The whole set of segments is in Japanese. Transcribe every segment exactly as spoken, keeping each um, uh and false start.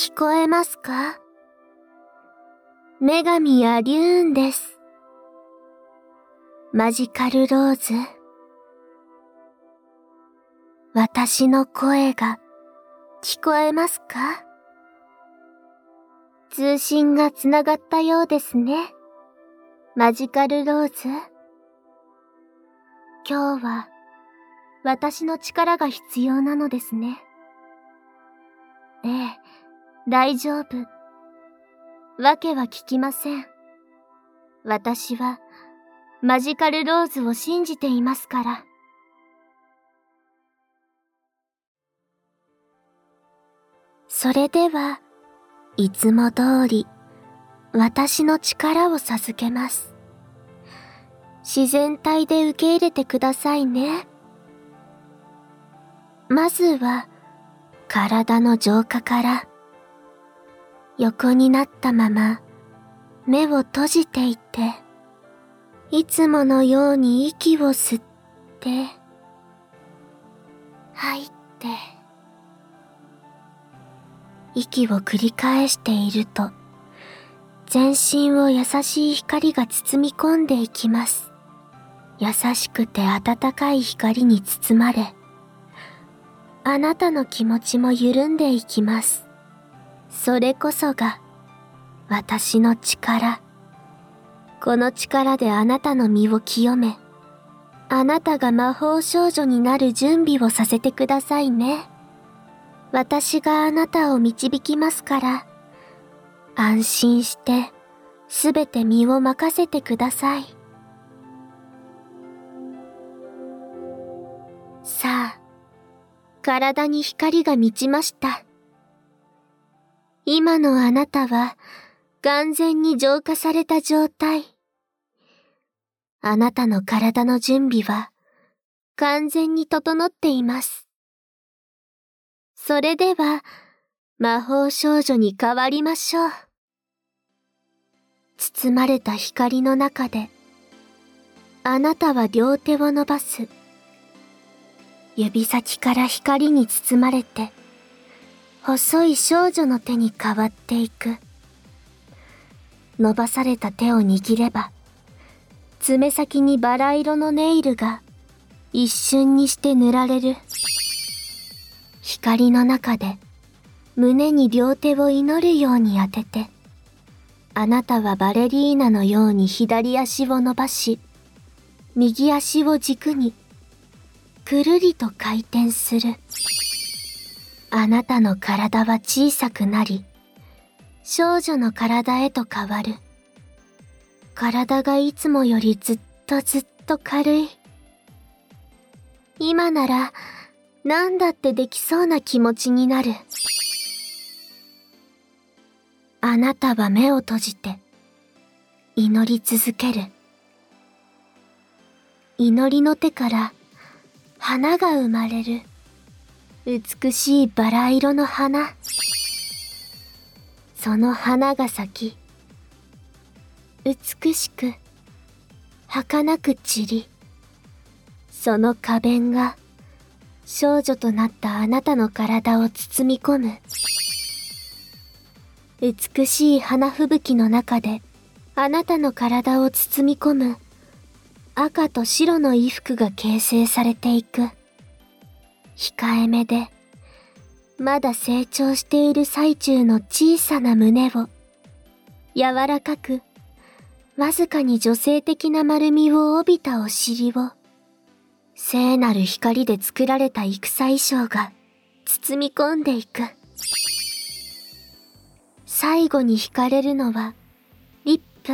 聞こえますか？女神アリューンです。マジカルローズ。私の声が聞こえますか？通信がつながったようですね。マジカルローズ。今日は私の力が必要なのですね。ええ、大丈夫。わけは聞きません。私はマジカルローズを信じていますから。それでは、いつも通り私の力を授けます。自然体で受け入れてくださいね。まずは体の浄化から。横になったまま目を閉じていて、いつものように息を吸って吐いて、息を繰り返していると全身を優しい光が包み込んでいきます。優しくて温かい光に包まれ、あなたの気持ちも緩んでいきます。それこそが私の力。この力であなたの身を清め、あなたが魔法少女になる準備をさせてくださいね。私があなたを導きますから、安心してすべて身を任せてください。さあ、体に光が満ちました。今のあなたは完全に浄化された状態。あなたの体の準備は完全に整っています。それでは魔法少女に変わりましょう。包まれた光の中で、あなたは両手を伸ばす。指先から光に包まれて、細い少女の手に変わっていく。伸ばされた手を握れば、爪先にバラ色のネイルが一瞬にして塗られる。光の中で胸に両手を祈るように当てて、あなたはバレリーナのように左足を伸ばし、右足を軸にくるりと回転する。あなたの体は小さくなり、少女の体へと変わる。体がいつもよりずっとずっと軽い。今なら何だってできそうな気持ちになる。あなたは目を閉じて祈り続ける。祈りの手から花が生まれる。美しいバラ色の花。その花が咲き、美しく儚く散り、その花弁が少女となったあなたの体を包み込む。美しい花吹雪の中であなたの体を包み込む赤と白の衣服が形成されていく。控えめでまだ成長している最中の小さな胸を、柔らかくわずかに女性的な丸みを帯びたお尻を、聖なる光で作られた戦衣装が包み込んでいく。最後に惹かれるのはリップ。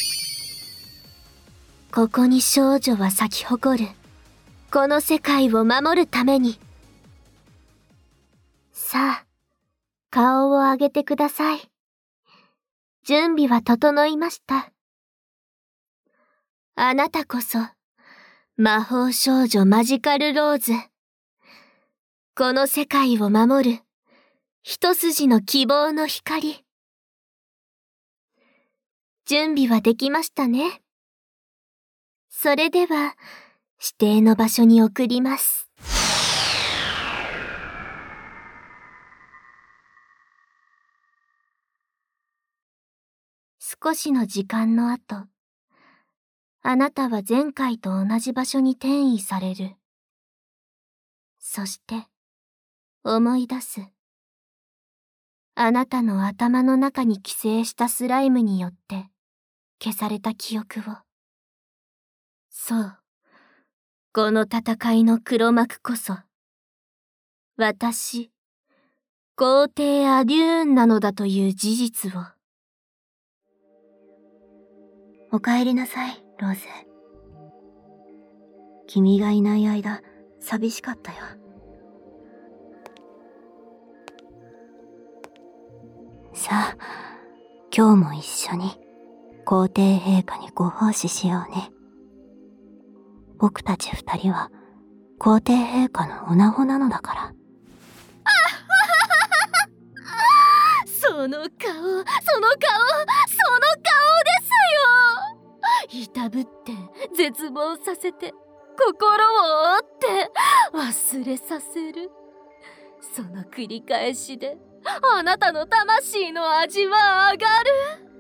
ここに少女は咲き誇る。この世界を守るために。さあ、顔を上げてください。準備は整いました。あなたこそ魔法少女マジカルローズ。この世界を守る一筋の希望の光。準備はできましたね。それでは指定の場所に送ります。 少しの時間の後、あなたは前回と同じ場所に転移される。そして、思い出す。あなたの頭の中に寄生したスライムによって消された記憶を。そう、この戦いの黒幕こそ、私、皇帝アデューンなのだという事実を。 お帰りなさい、ローズ。君がいない間、寂しかったよ。さあ、今日も一緒に皇帝陛下にご奉仕しようね。僕たち二人は皇帝陛下の女子なのだから。 その顔、その顔、その顔ですよ。いたぶって絶望させて心を折って忘れさせる。その繰り返しであなたの魂の味は上がる。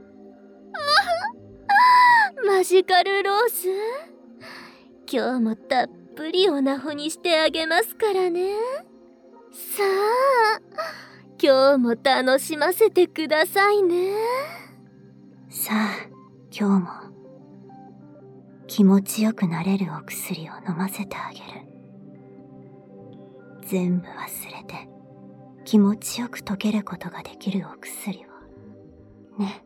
マジカルローズ、今日もたっぷりおなほにしてあげますからね。さあ、今日も楽しませてくださいね。 さあ、今日も気持ちよくなれるお薬を飲ませてあげる。全部忘れて気持ちよく溶けることができるお薬をね。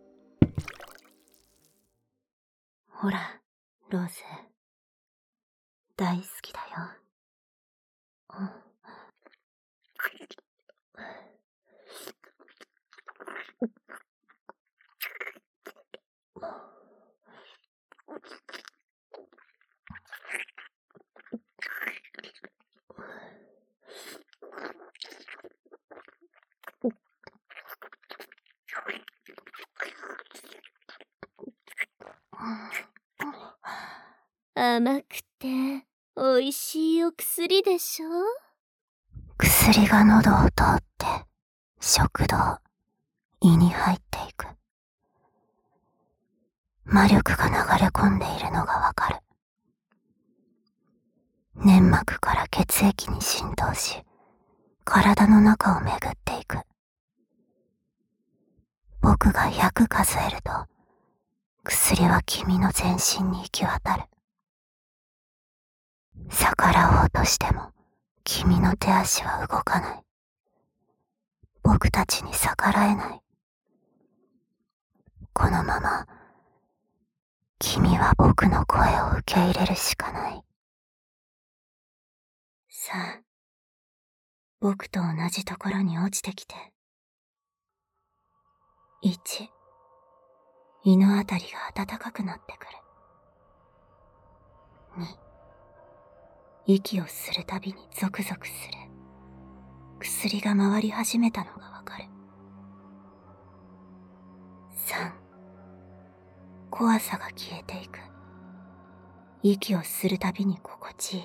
ほら、ローズ、大好きだよ。うん。 甘くて美味しいお薬でしょ。 薬が喉を通って食道、胃に入っていく。魔力が流れ込んでいるのがわかる。粘膜から血液に浸透し、体の中を巡っていく。僕がひゃく数えると、薬は君の全身に行き渡る。逆らおうとしても、君の手足は動かない。僕たちに逆らえない。このまま、君は僕の声を受け入れるしかない。さあ、僕と同じところに落ちてきて。いち、胃のあたりが暖かくなってくる。に、息をするたびにゾクゾクする。薬が回り始めたのがわかる。さん、怖さが消えていく。息をするたびに心地い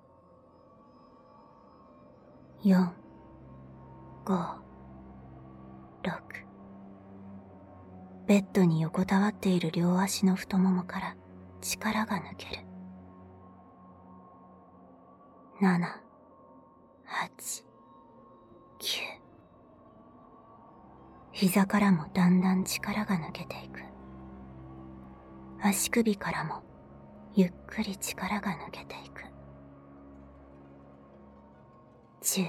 い。よん、ご、ろく。ベッドに横たわっている両足の太ももから力が抜ける。なな、はち、きゅう。膝からもだんだん力が抜けていく。足首からもゆっくり力が抜けていく。じゅう。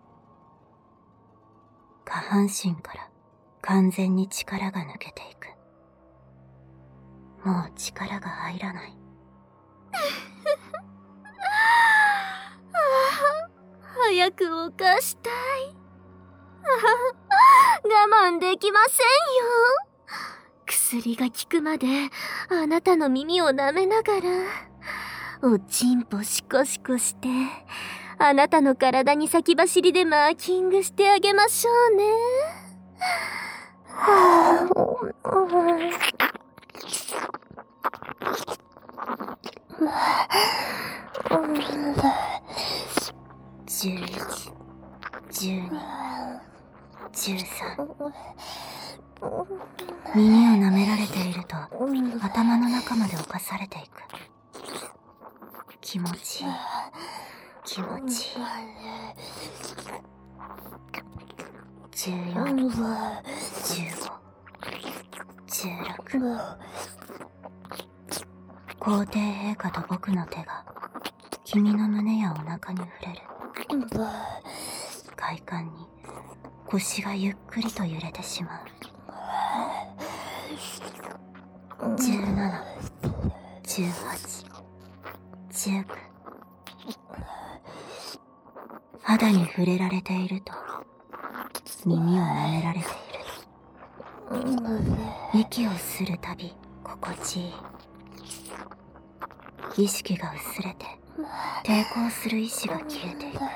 下半身から完全に力が抜けていく。もう力が入らない。 早くおかしたい。我慢できませんよ。薬が効くまであなたの耳を舐めながらおちんぽシコシコしてあなたの体に先走りでマーキングしてあげましょうね。 じゅういち、じゅうに、じゅうさん、 耳を舐められていると頭の中まで侵されていく。気持ちいい、気持ちいい。じゅうよん、じゅうご、じゅうろく。皇帝陛下と僕の手が君の胸やお腹に触れる。快感に腰がゆっくりと揺れてしまう。じゅうなな、じゅうはち、じゅうきゅう。肌に触れられていると耳を舐められている。息をするたび心地いい。意識が薄れて抵抗する意志が消えていく。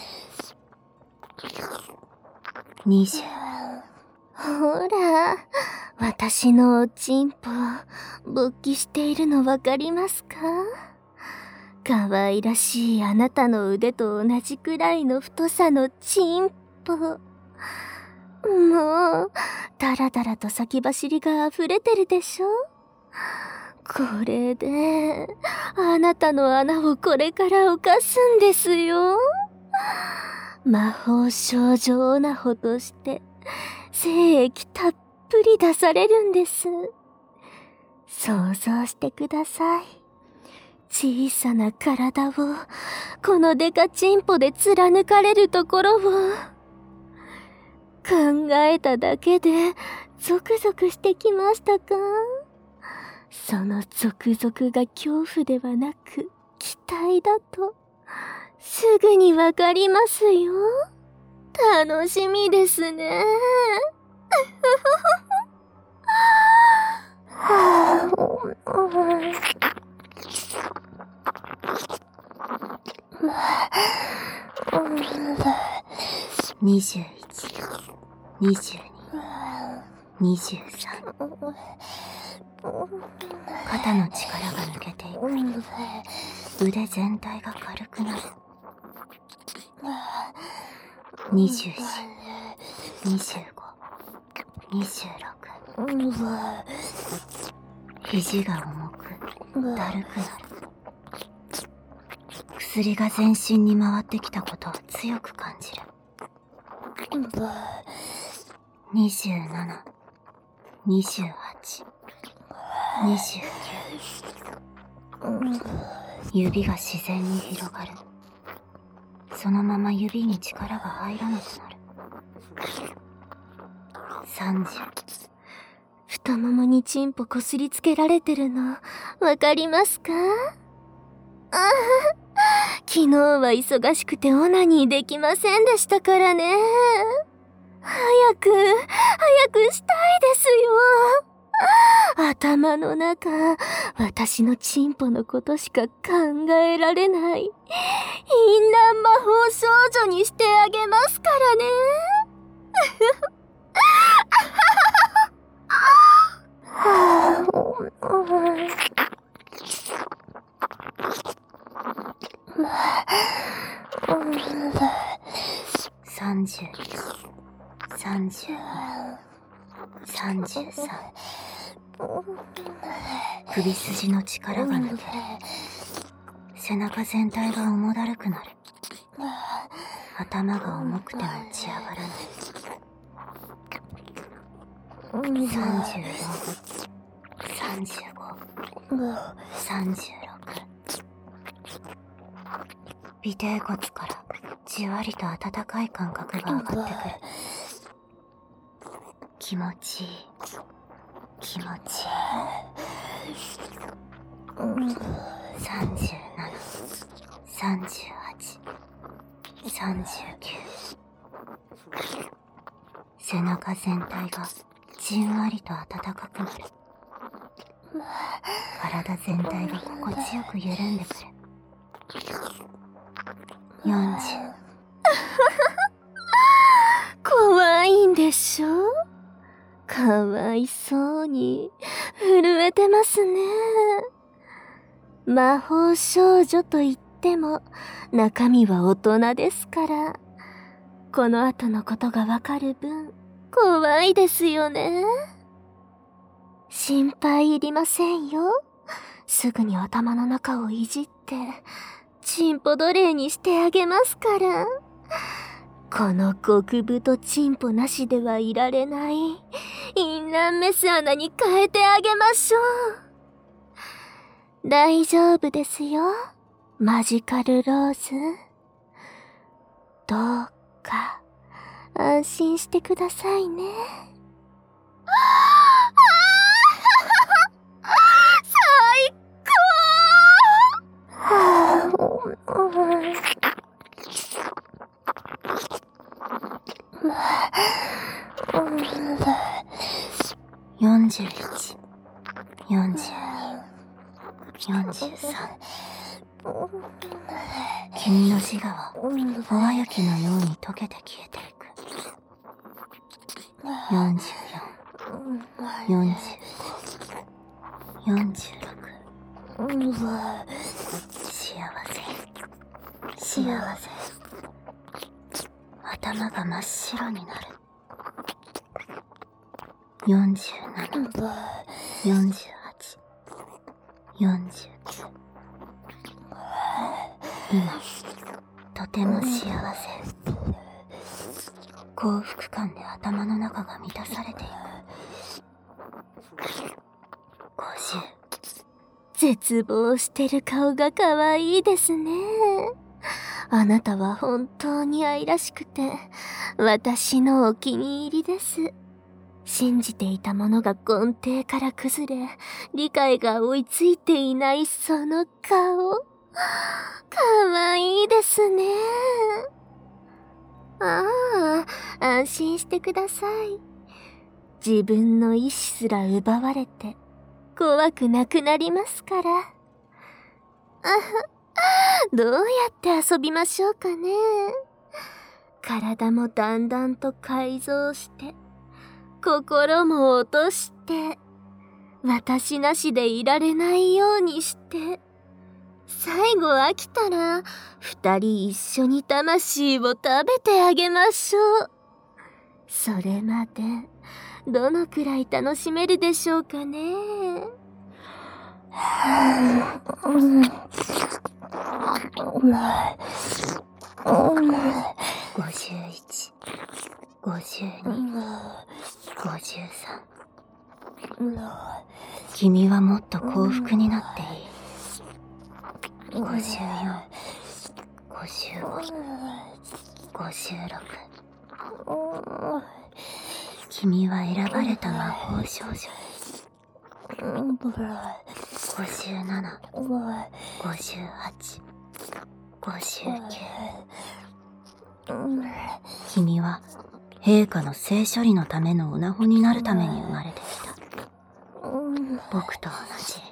にじゅう。 ほら、私のおちんぽ、勃起しているのわかりますか？可愛らしいあなたの腕と同じくらいの太さのちんぽ。もう、だらだらと先走りが溢れてるでしょ？これで、あなたの穴をこれから犯すんですよ。魔法少女オナホとして、精液たっぷり出されるんです。想像してください。小さな体を、このデカチンポで貫かれるところを、考えただけで、ゾクゾクしてきましたか？そのゾクゾクが恐怖ではなく、期待だと、すぐにわかりますよ。楽しみですね。 にじゅういち、にじゅうに、にじゅうさん。肩の力が抜けていく。腕全体が軽くなる。にじゅうよん、にじゅうご、にじゅうろく。肘が重く、だるくなる。薬が全身に回ってきたことを強く感じる。にじゅうなな、にじゅうはち、にじゅうきゅう。指が自然に広がる。そのまま指に力が入らなくなる。さんじゅう。 太ももにチンポこすりつけられてるの、わかりますか？ああ、昨日は忙しくてオナニーできませんでしたからね。早く、早くしたいですよ。頭の中、私のチンポのことしか考えられない。淫乱魔法少女にしてあげますからね。 さんじゅういち、さんじゅうに、さんじゅうさん。首筋の力が抜ける。背中全体が重だるくなる。頭が重くて持ち上がらない。さんじゅうよん、さんじゅうご、さんじゅうろく。尾てい骨からじわりと温かい感覚が上がってくる。気持ちいい、気持ちいい。さんじゅうなな、さんじゅうはち、さんじゅうきゅう。背中全体がじんわりと温かくなる。体全体が心地よく緩んでくる。よんじゅう。 怖いんでしょ？かわいそうに震えてますね。魔法少女と言っても中身は大人ですから、この後のことがわかる分怖いですよね。心配いりませんよ。すぐに頭の中をいじって、チンポ奴隷にしてあげますから。この極太チンポなしではいられない、淫乱メス穴に変えてあげましょう。大丈夫ですよ、マジカルローズ。どうか、安心してくださいね。最よんじゅういち、よんじゅうに、よんじゅうさん。君の自我は淡雪のように溶けて消えていく。よんじゅうよん、よんじゅうご、よんじゅうろく。幸せ、幸せ。頭が真っ白になる。よんじゅうなな、よんじゅうはち、よんじゅうきゅう。今、とても幸せ。幸福感で頭の中が満たされていく。ごじゅう。 絶望してる顔が可愛いですね。あなたは本当に愛らしくて、私のお気に入りです。信じていたものが根底から崩れ、理解が追いついていないその顔。可愛いですね。ああ、安心してください。自分の意志すら奪われて、怖くなくなりますから。あは、どうやって遊びましょうかね。体もだんだんと改造して、心も落として、私なしでいられないようにして、最後飽きたら、二人一緒に魂を食べてあげましょう。それまで、どのくらい楽しめるでしょうかね。 ごじゅういち、ごじゅうに、ごじゅうさん。君はもっと幸福になっていい。ごじゅうよん、ごじゅうご、ごじゅうろく。君は選ばれた魔法少女。ごじゅうなな、ごじゅうはち、ごじゅうきゅう。君は陛下の性処理のための女子になるために生まれてきた。僕と同じ。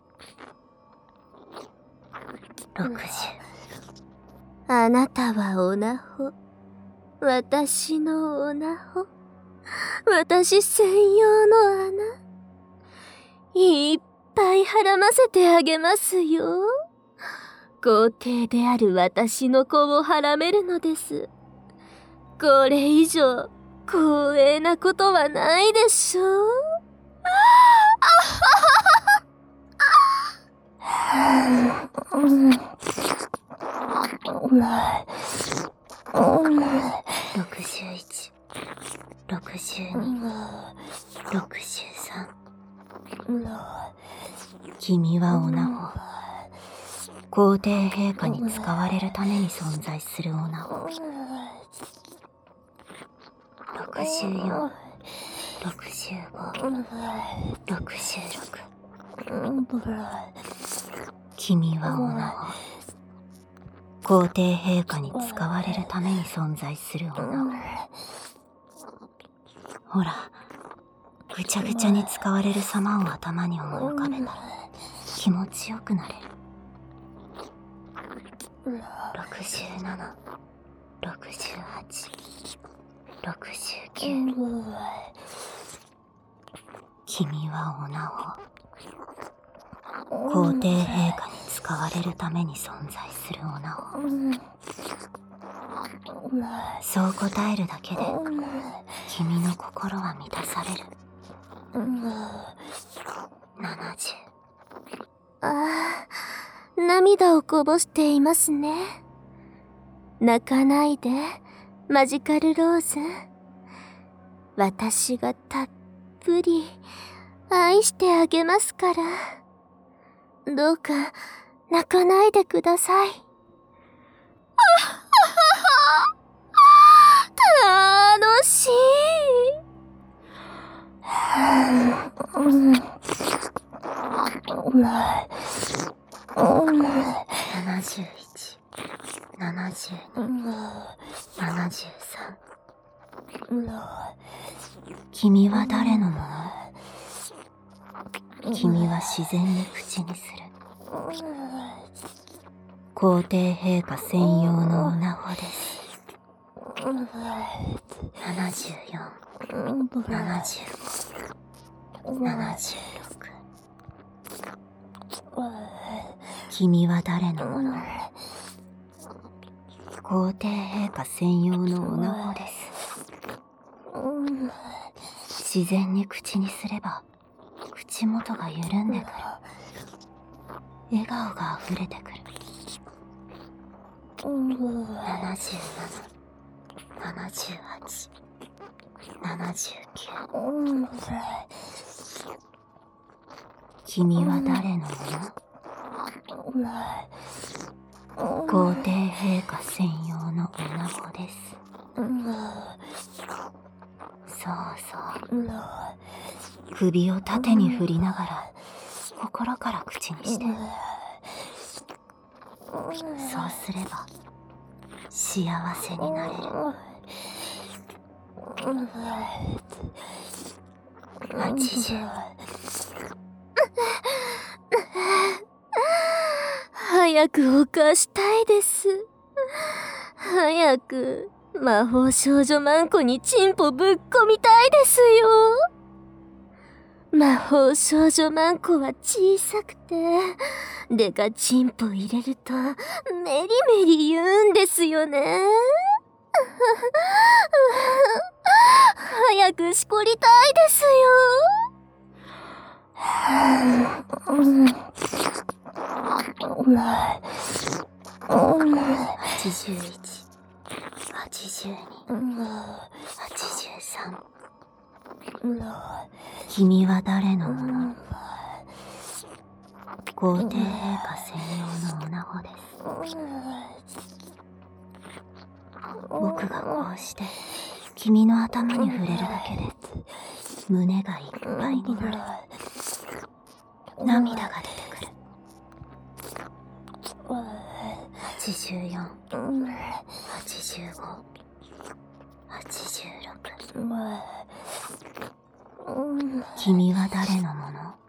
ろくじゅう。 あなたはオナホ。私のオナホ。私専用の穴。いっぱいはらませてあげますよ。皇帝である私の子をはらめるのです。これ以上光栄なことはないでしょう。 ろくじゅういち、ろくじゅうに、ろくじゅうさん。君はオナホ。皇帝陛下に使われるために存在するオナホ。ろくじゅうよん、ろくじゅうご、ろくじゅうろく。君はオナホ。皇帝陛下に使われるために存在するオナホ。ほら、ぐちゃぐちゃに使われる様を頭に思い浮かべたら気持ちよくなれる。ろくじゅうなな、ろくじゅうはち、ろくじゅうきゅう。君はオナホ。皇帝陛下に使われるために存在するオナホ。 そう答えるだけで君の心は満たされる。ななじゅう。 ああ、涙をこぼしていますね。泣かないで、マジカルローズ。私がたっぷり愛してあげますから。どうか泣かないでください。楽しい。 ななじゅういち、ななじゅうに、ななじゅうさん。君は誰のもの？君は自然に口にする。皇帝陛下専用の女子です。ななじゅうよん、ななじゅうご、ななじゅうろく。君は誰のもの？皇帝陛下専用の女子です。自然に口にすれば口元が緩んでくる。笑顔が溢れてくる。ななじゅうなな、ななじゅうはち、ななじゅうきゅう。君は誰のもの？皇帝陛下専用の女子です。そうそう。首を縦に振りながら心から口にして。そうすれば幸せになれる。はちじゅう。 早く犯したいです。早く魔法少女マンコにチンポぶっ込みたいですよ。魔法少女マンコは小さくて、でかチンポ入れるとメリメリ言うんですよね。早くしこりたいですよ。 はちじゅういち、はちじゅうに、はちじゅうさん。君は誰のもの？皇帝陛下専用の女子です。僕がこうして君の頭に触れるだけで胸がいっぱいになる。涙が出てくる。はちじゅうよん、はちじゅうご、はちじゅうろく。君は誰のもの？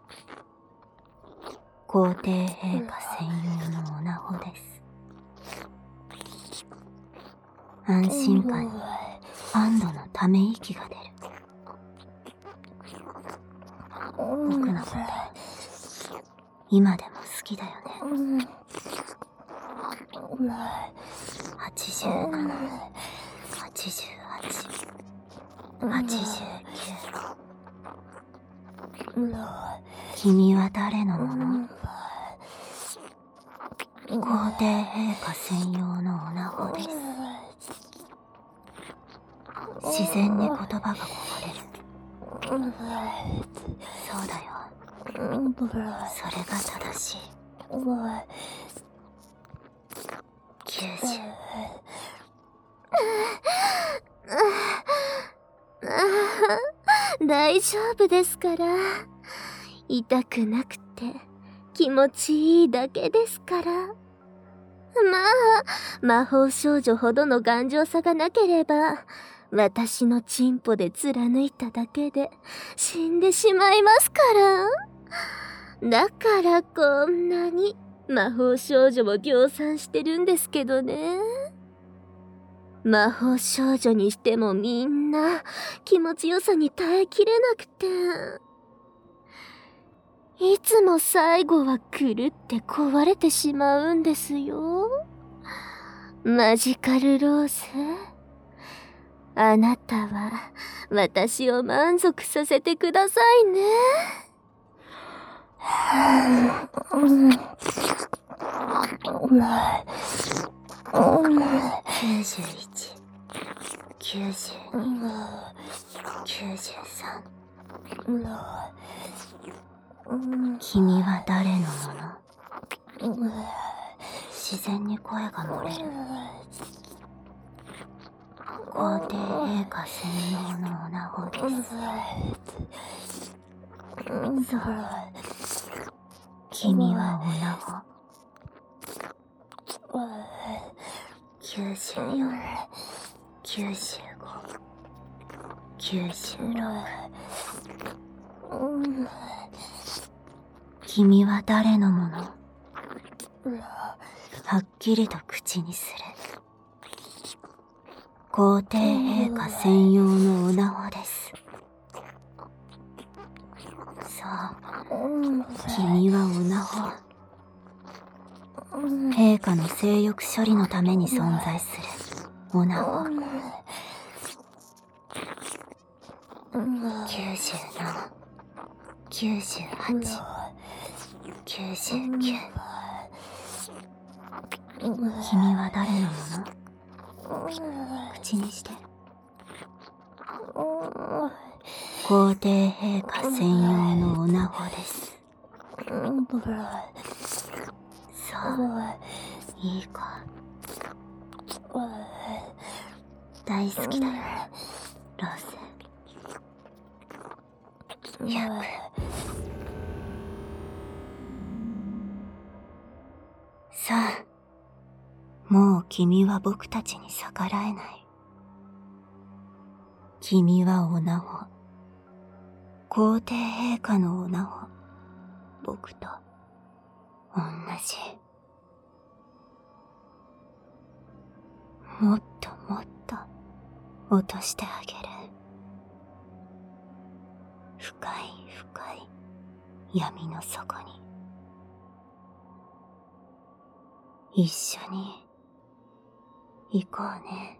皇帝陛下専用の女子です。安心感に安堵のため息が出る。僕のこと今でも好きだよね。はちじゅうなな、はちじゅうはち、はちじゅうきゅう。君は誰のもの？皇帝陛下専用の女子です。自然に言葉がこぼれる。そうだよ。それが正しい。きゅうじゅう。 大丈夫ですから。痛くなくて気持ちいいだけですから。まあ、魔法少女ほどの頑丈さがなければ、私のチンポで貫いただけで死んでしまいますから。だからこんなに魔法少女を量産してるんですけどね。魔法少女にしてもみんな気持ちよさに耐えきれなくて、いつも最後は狂って壊れてしまうんですよ。 マジカルローズ、あなたは私を満足させてくださいね。きゅうじゅういち、きゅうじゅうに、きゅうじゅうさん。君は誰のもの？自然に声が漏れる。皇帝陛下専用のおなごです。そう。君はおなご。きゅうじゅうよん、きゅうじゅうご、きゅうじゅうろく。君は誰のもの？はっきりと口にする。皇帝陛下専用のおなごです。そう、君はおなご。陛下の性欲処理のために存在するおなご。きゅうじゅうなな、きゅうじゅうはち、きゅうじゅうきゅう。君は誰のもの？口にして。皇帝陛下専用のおなごです。そう、いい子。大好きだよ、ローズ。よく。さあ、もう君は僕たちに逆らえない。君はおなご。皇帝陛下のおなご。僕と同じ。もっともっと落としてあげる。深い深い闇の底に。一緒に行こうね。